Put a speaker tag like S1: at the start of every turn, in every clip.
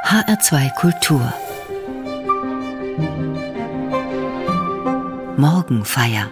S1: HR2 Kultur Morgenfeier.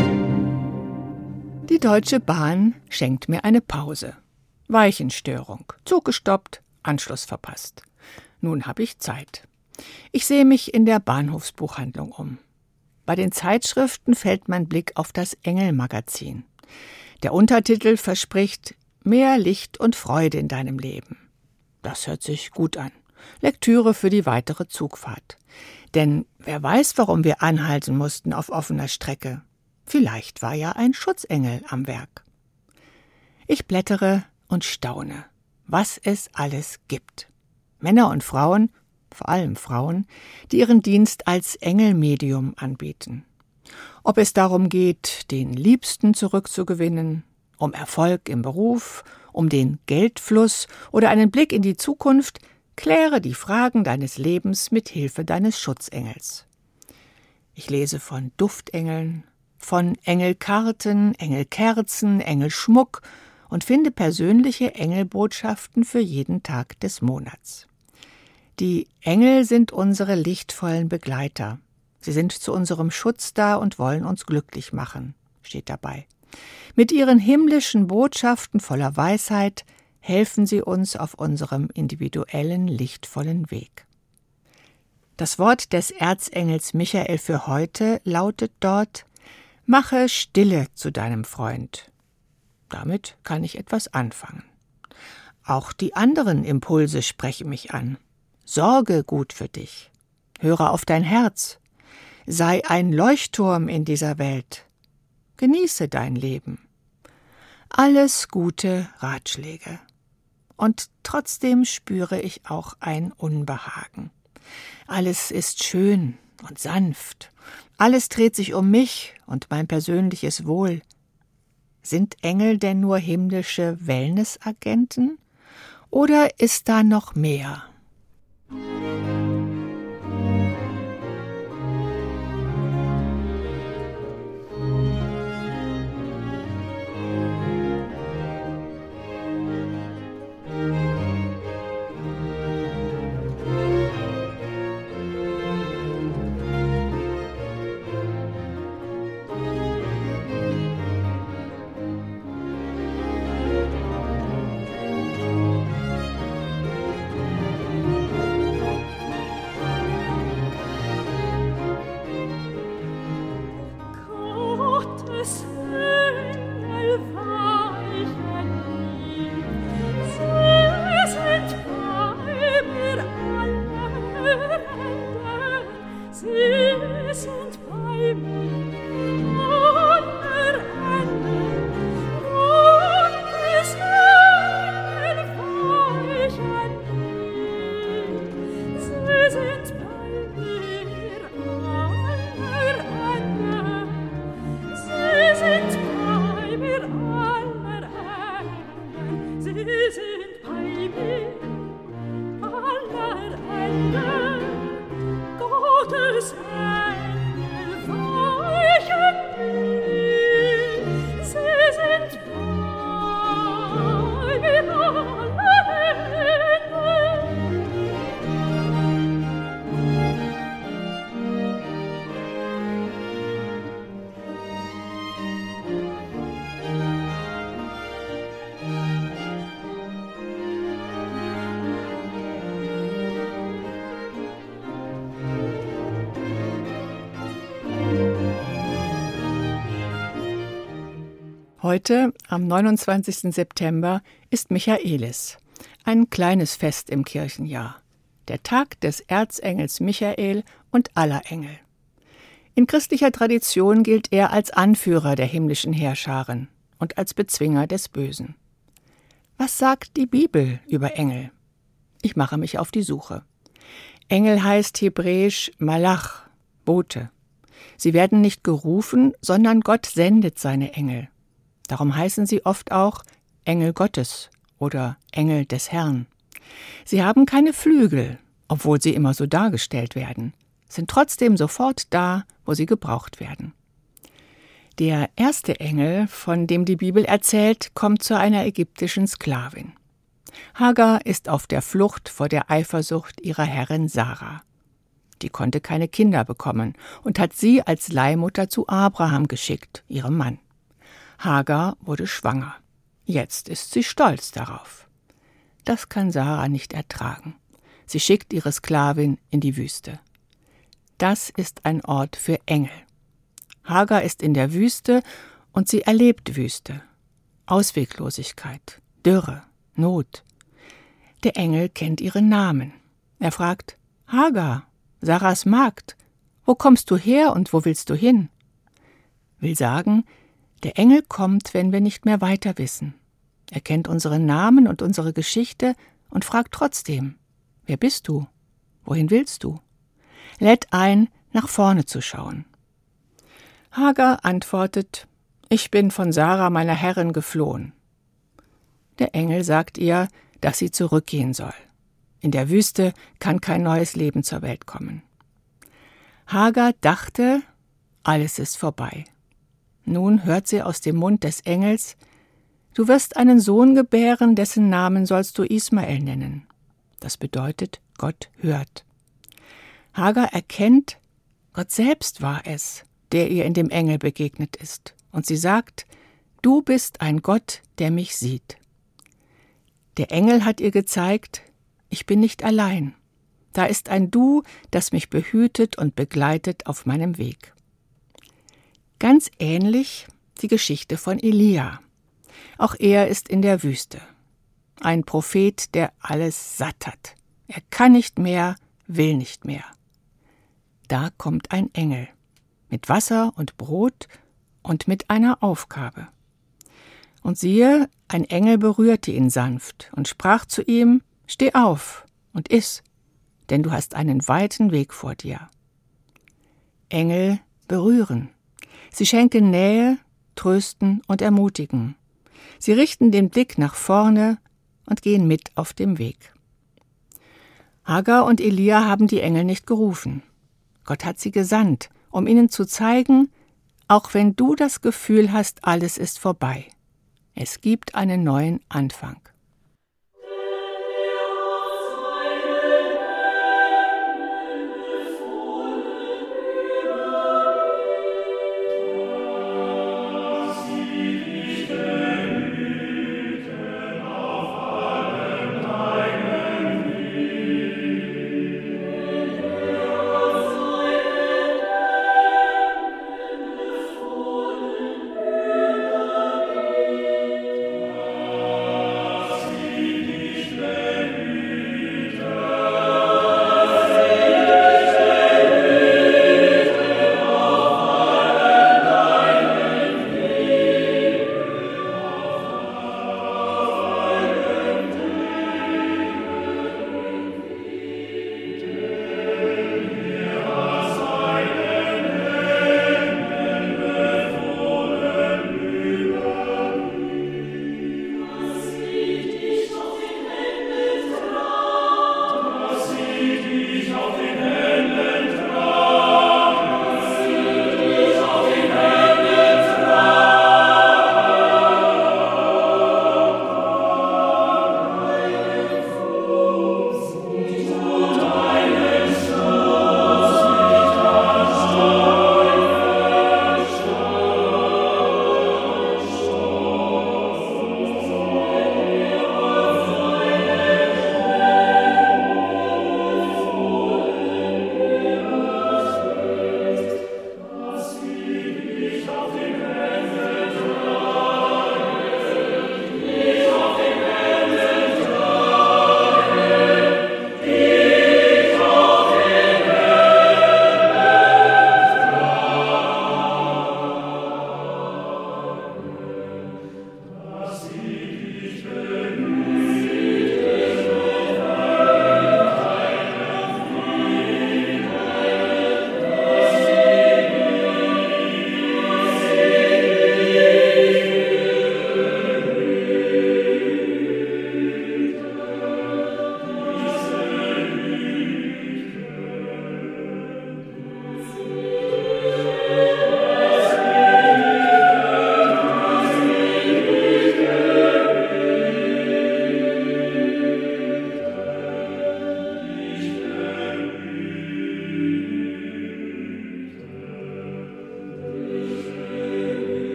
S2: Die Deutsche Bahn schenkt mir eine Pause. Weichenstörung, Zug gestoppt, Anschluss verpasst. Nun habe ich Zeit. Ich sehe mich in der Bahnhofsbuchhandlung um. Bei den Zeitschriften fällt mein Blick auf das Engel-Magazin. Der Untertitel verspricht mehr Licht und Freude in deinem Leben. Das hört sich gut an. Lektüre für die weitere Zugfahrt. Denn wer weiß, warum wir anhalten mussten auf offener Strecke. Vielleicht war ja ein Schutzengel am Werk. Ich blättere und staune, was es alles gibt. Männer und Frauen, vor allem Frauen, die ihren Dienst als Engelmedium anbieten. Ob es darum geht, den Liebsten zurückzugewinnen, um Erfolg im Beruf, um den Geldfluss oder einen Blick in die Zukunft, kläre die Fragen deines Lebens mit Hilfe deines Schutzengels. Ich lese von Duftengeln, von Engelkarten, Engelkerzen, Engelschmuck und finde persönliche Engelbotschaften für jeden Tag des Monats. Die Engel sind unsere lichtvollen Begleiter. Sie sind zu unserem Schutz da und wollen uns glücklich machen, steht dabei. Mit ihren himmlischen Botschaften voller Weisheit helfen sie uns auf unserem individuellen, lichtvollen Weg. Das Wort des Erzengels Michael für heute lautet dort: Mache Stille zu deinem Freund. Damit kann ich etwas anfangen. Auch die anderen Impulse sprechen mich an. Sorge gut für dich. Höre auf dein Herz. Sei ein Leuchtturm in dieser Welt. Genieße dein Leben. Alles gute Ratschläge. Und trotzdem spüre ich auch ein Unbehagen. Alles ist schön und sanft. Alles dreht sich um mich und mein persönliches Wohl. Sind Engel denn nur himmlische Wellnessagenten? Oder ist da noch mehr? Heute, am 29. September, ist Michaelis, ein kleines Fest im Kirchenjahr, der Tag des Erzengels Michael und aller Engel. In christlicher Tradition gilt er als Anführer der himmlischen Heerscharen und als Bezwinger des Bösen. Was sagt die Bibel über Engel? Ich mache mich auf die Suche. Engel heißt hebräisch Malach, Bote. Sie werden nicht gerufen, sondern Gott sendet seine Engel. Darum heißen sie oft auch Engel Gottes oder Engel des Herrn. Sie haben keine Flügel, obwohl sie immer so dargestellt werden, sind trotzdem sofort da, wo sie gebraucht werden. Der erste Engel, von dem die Bibel erzählt, kommt zu einer ägyptischen Sklavin. Hagar ist auf der Flucht vor der Eifersucht ihrer Herrin Sarah. Die konnte keine Kinder bekommen und hat sie als Leihmutter zu Abraham geschickt, ihrem Mann. Hagar wurde schwanger. Jetzt ist sie stolz darauf. Das kann Sarah nicht ertragen. Sie schickt ihre Sklavin in die Wüste. Das ist ein Ort für Engel. Hagar ist in der Wüste und sie erlebt Wüste, Ausweglosigkeit, Dürre, Not. Der Engel kennt ihren Namen. Er fragt: Hagar, Sarahs Magd, wo kommst du her und wo willst du hin? Will sagen, der Engel kommt, wenn wir nicht mehr weiter wissen. Er kennt unseren Namen und unsere Geschichte und fragt trotzdem: Wer bist du? Wohin willst du? Lädt ein, nach vorne zu schauen. Hagar antwortet: Ich bin von Sarah, meiner Herrin, geflohen. Der Engel sagt ihr, dass sie zurückgehen soll. In der Wüste kann kein neues Leben zur Welt kommen. Hagar dachte, alles ist vorbei. Nun hört sie aus dem Mund des Engels: Du wirst einen Sohn gebären, dessen Namen sollst du Ismael nennen. Das bedeutet, Gott hört. Hagar erkennt, Gott selbst war es, der ihr in dem Engel begegnet ist. Und sie sagt: Du bist ein Gott, der mich sieht. Der Engel hat ihr gezeigt, ich bin nicht allein. Da ist ein Du, das mich behütet und begleitet auf meinem Weg. Ganz ähnlich die Geschichte von Elia. Auch er ist in der Wüste. Ein Prophet, der alles satt hat. Er kann nicht mehr, will nicht mehr. Da kommt ein Engel mit Wasser und Brot und mit einer Aufgabe. Und siehe, ein Engel berührte ihn sanft und sprach zu ihm: Steh auf und iss, denn du hast einen weiten Weg vor dir. Engel berühren. Sie schenken Nähe, trösten und ermutigen. Sie richten den Blick nach vorne und gehen mit auf dem Weg. Hagar und Elia haben die Engel nicht gerufen. Gott hat sie gesandt, um ihnen zu zeigen, auch wenn du das Gefühl hast, alles ist vorbei. Es gibt einen neuen Anfang.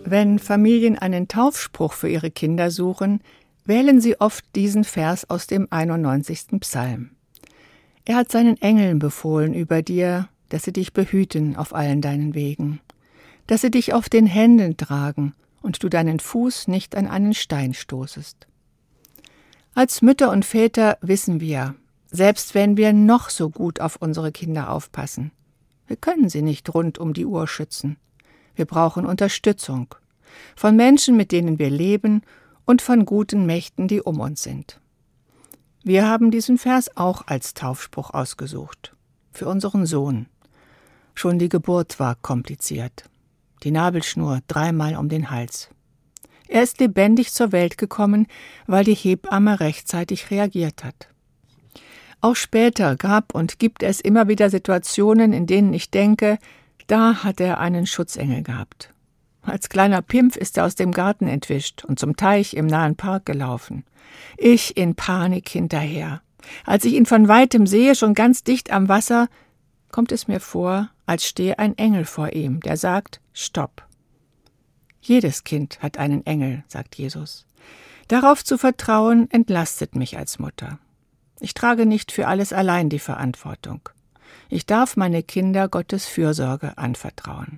S2: Wenn Familien einen Taufspruch für ihre Kinder suchen, wählen sie oft diesen Vers aus dem 91. Psalm. Er hat seinen Engeln befohlen über dir, dass sie dich behüten auf allen deinen Wegen, dass sie dich auf den Händen tragen und du deinen Fuß nicht an einen Stein stoßest. Als Mütter und Väter wissen wir, selbst wenn wir noch so gut auf unsere Kinder aufpassen, wir können sie nicht rund um die Uhr schützen. Wir brauchen Unterstützung von Menschen, mit denen wir leben, und von guten Mächten, die um uns sind. Wir haben diesen Vers auch als Taufspruch ausgesucht. Für unseren Sohn. Schon die Geburt war kompliziert. Die Nabelschnur 3-mal um den Hals. Er ist lebendig zur Welt gekommen, weil die Hebamme rechtzeitig reagiert hat. Auch später gab und gibt es immer wieder Situationen, in denen ich denke, da hat er einen Schutzengel gehabt. Als kleiner Pimpf ist er aus dem Garten entwischt und zum Teich im nahen Park gelaufen. Ich in Panik hinterher. Als ich ihn von weitem sehe, schon ganz dicht am Wasser, kommt es mir vor, als stehe ein Engel vor ihm, der sagt, Stopp. Jedes Kind hat einen Engel, sagt Jesus. Darauf zu vertrauen, entlastet mich als Mutter. Ich trage nicht für alles allein die Verantwortung. Ich darf meine Kinder Gottes Fürsorge anvertrauen.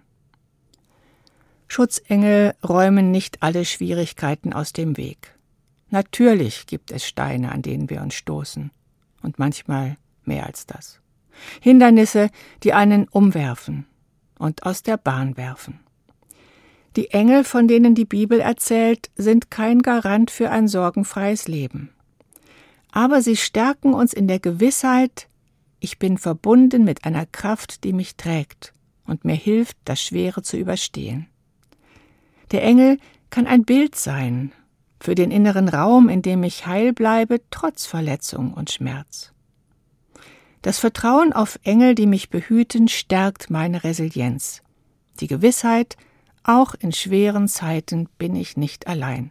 S2: Schutzengel räumen nicht alle Schwierigkeiten aus dem Weg. Natürlich gibt es Steine, an denen wir uns stoßen. Und manchmal mehr als das. Hindernisse, die einen umwerfen und aus der Bahn werfen. Die Engel, von denen die Bibel erzählt, sind kein Garant für ein sorgenfreies Leben. Aber sie stärken uns in der Gewissheit, ich bin verbunden mit einer Kraft, die mich trägt und mir hilft, das Schwere zu überstehen. Der Engel kann ein Bild sein für den inneren Raum, in dem ich heil bleibe, trotz Verletzung und Schmerz. Das Vertrauen auf Engel, die mich behüten, stärkt meine Resilienz. Die Gewissheit, auch in schweren Zeiten bin ich nicht allein.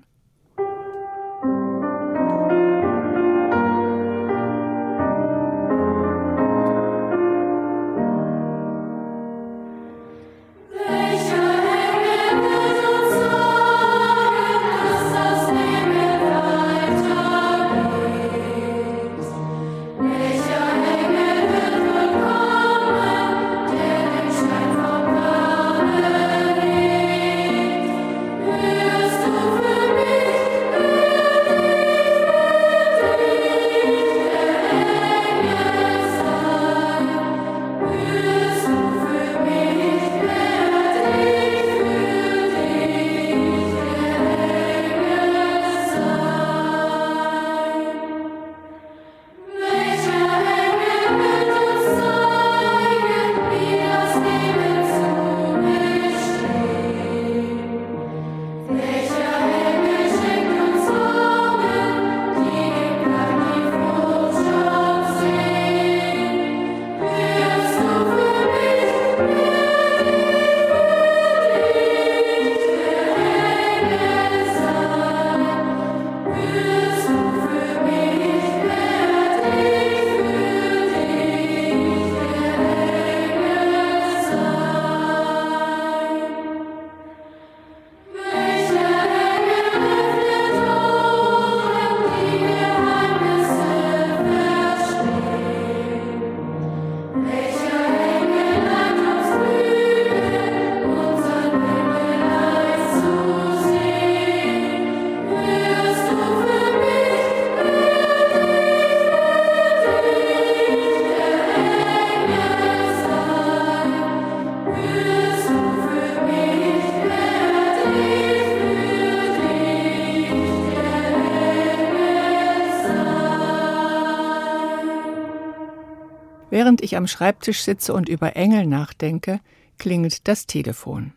S2: Während ich am Schreibtisch sitze und über Engel nachdenke, klingelt das Telefon.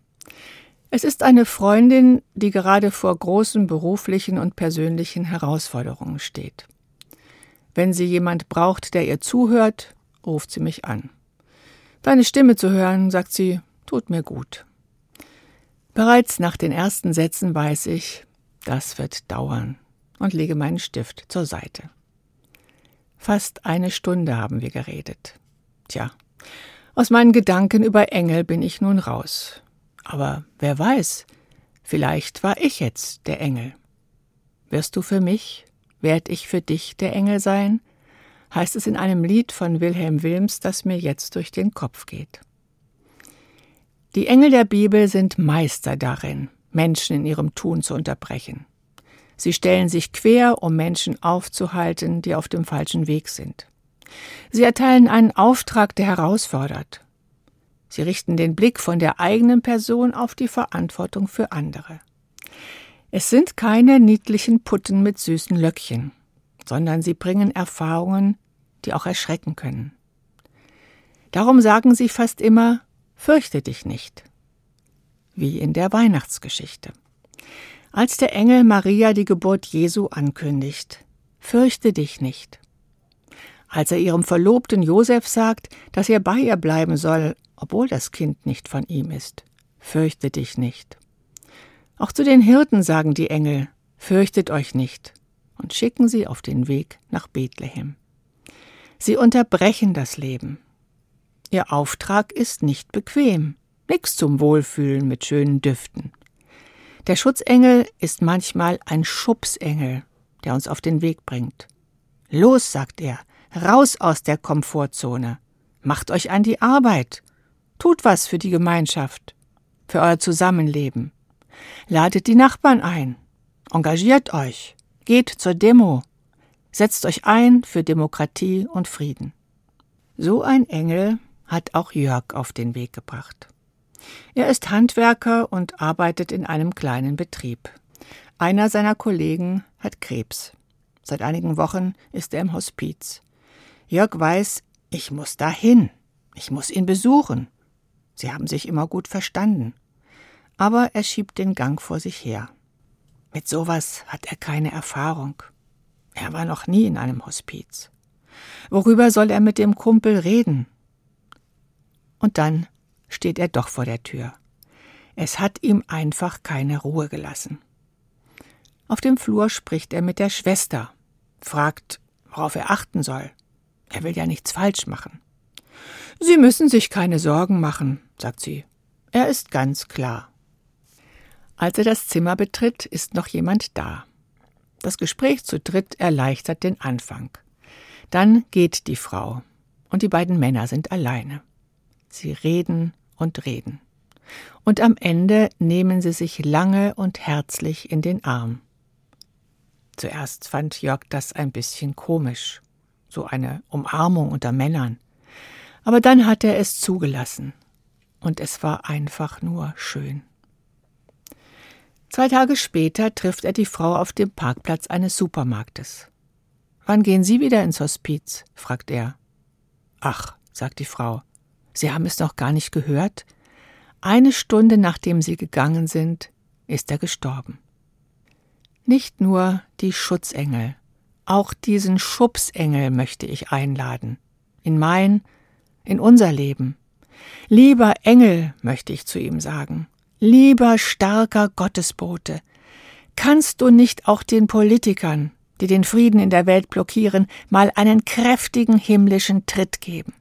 S2: Es ist eine Freundin, die gerade vor großen beruflichen und persönlichen Herausforderungen steht. Wenn sie jemand braucht, der ihr zuhört, ruft sie mich an. Deine Stimme zu hören, sagt sie, tut mir gut. Bereits nach den ersten Sätzen weiß ich, das wird dauern, und lege meinen Stift zur Seite. Fast eine Stunde haben wir geredet. Tja, aus meinen Gedanken über Engel bin ich nun raus. Aber wer weiß, Vielleicht war ich jetzt der Engel. Wirst du für mich, werd ich für dich der Engel sein, heißt es in einem Lied von Wilhelm Wilms, das mir jetzt durch den Kopf geht. Die Engel der Bibel sind Meister darin, Menschen in ihrem Tun zu unterbrechen. Sie stellen sich quer, um Menschen aufzuhalten, die auf dem falschen Weg sind. Sie erteilen einen Auftrag, der herausfordert. Sie richten den Blick von der eigenen Person auf die Verantwortung für andere. Es sind keine niedlichen Putten mit süßen Löckchen, sondern sie bringen Erfahrungen, die auch erschrecken können. Darum sagen sie fast immer: Fürchte dich nicht, wie in der Weihnachtsgeschichte. Als der Engel Maria die Geburt Jesu ankündigt: Fürchte dich nicht. Als er ihrem Verlobten Josef sagt, dass er bei ihr bleiben soll, obwohl das Kind nicht von ihm ist: Fürchte dich nicht. Auch zu den Hirten sagen die Engel: Fürchtet euch nicht, und schicken sie auf den Weg nach Bethlehem. Sie unterbrechen das Leben. Ihr Auftrag ist nicht bequem, nix zum Wohlfühlen mit schönen Düften. Der Schutzengel ist manchmal ein Schubsengel, der uns auf den Weg bringt. Los, sagt er, raus aus der Komfortzone. Macht euch an die Arbeit. Tut was für die Gemeinschaft, für euer Zusammenleben. Ladet die Nachbarn ein. Engagiert euch. Geht zur Demo. Setzt euch ein für Demokratie und Frieden. So ein Engel hat auch Jörg auf den Weg gebracht. Er ist Handwerker und arbeitet in einem kleinen Betrieb. Einer seiner Kollegen hat Krebs. Seit einigen Wochen ist er im Hospiz. Jörg weiß, ich muss dahin. Ich muss ihn besuchen. Sie haben sich immer gut verstanden. Aber er schiebt den Gang vor sich her. Mit sowas hat er keine Erfahrung. Er war noch nie in einem Hospiz. Worüber soll er mit dem Kumpel reden? Und dann steht er doch vor der Tür. Es hat ihm einfach keine Ruhe gelassen. Auf dem Flur spricht er mit der Schwester, fragt, worauf er achten soll. Er will ja nichts falsch machen. Sie müssen sich keine Sorgen machen, sagt sie. Er ist ganz klar. Als er das Zimmer betritt, ist noch jemand da. Das Gespräch zu dritt erleichtert den Anfang. Dann geht die Frau und die beiden Männer sind alleine. Sie reden und reden. Und am Ende nehmen sie sich lange und herzlich in den Arm. Zuerst fand Jörg das ein bisschen komisch, so eine Umarmung unter Männern. Aber dann hat er es zugelassen. Und es war einfach nur schön. 2 Tage später trifft er die Frau auf dem Parkplatz eines Supermarktes. »Wann gehen Sie wieder ins Hospiz?« fragt er. »Ach«, sagt die Frau, »Sie haben es noch gar nicht gehört? 1 Stunde nachdem Sie gegangen sind, ist er gestorben.« Nicht nur die Schutzengel, auch diesen Schubsengel möchte ich einladen. In unser Leben. Lieber Engel, möchte ich zu ihm sagen. Lieber starker Gottesbote, kannst du nicht auch den Politikern, die den Frieden in der Welt blockieren, mal einen kräftigen himmlischen Tritt geben?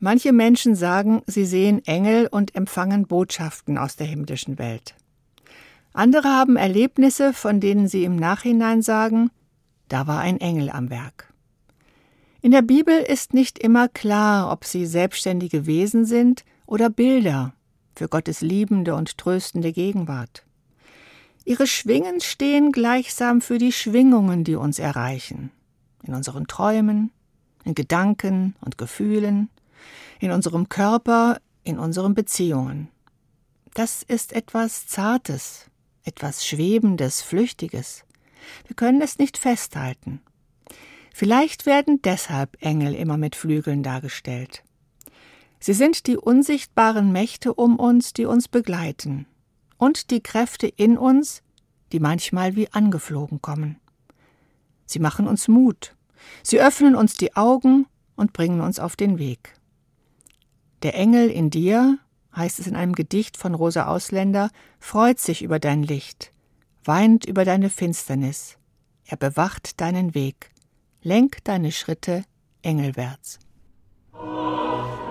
S2: Manche Menschen sagen, sie sehen Engel und empfangen Botschaften aus der himmlischen Welt. Andere haben Erlebnisse, von denen sie im Nachhinein sagen, da war ein Engel am Werk. In der Bibel ist nicht immer klar, ob sie selbstständige Wesen sind oder Bilder für Gottes liebende und tröstende Gegenwart. Ihre Schwingen stehen gleichsam für die Schwingungen, die uns erreichen, in unseren Träumen, in Gedanken und Gefühlen, in unserem Körper, in unseren Beziehungen. Das ist etwas Zartes, etwas Schwebendes, Flüchtiges. Wir können es nicht festhalten. Vielleicht werden deshalb Engel immer mit Flügeln dargestellt. Sie sind die unsichtbaren Mächte um uns, die uns begleiten, und die Kräfte in uns, die manchmal wie angeflogen kommen. Sie machen uns Mut, sie öffnen uns die Augen und bringen uns auf den Weg. Der Engel in dir, heißt es in einem Gedicht von Rosa Ausländer, freut sich über dein Licht, weint über deine Finsternis. Er bewacht deinen Weg, lenk deine Schritte engelwärts.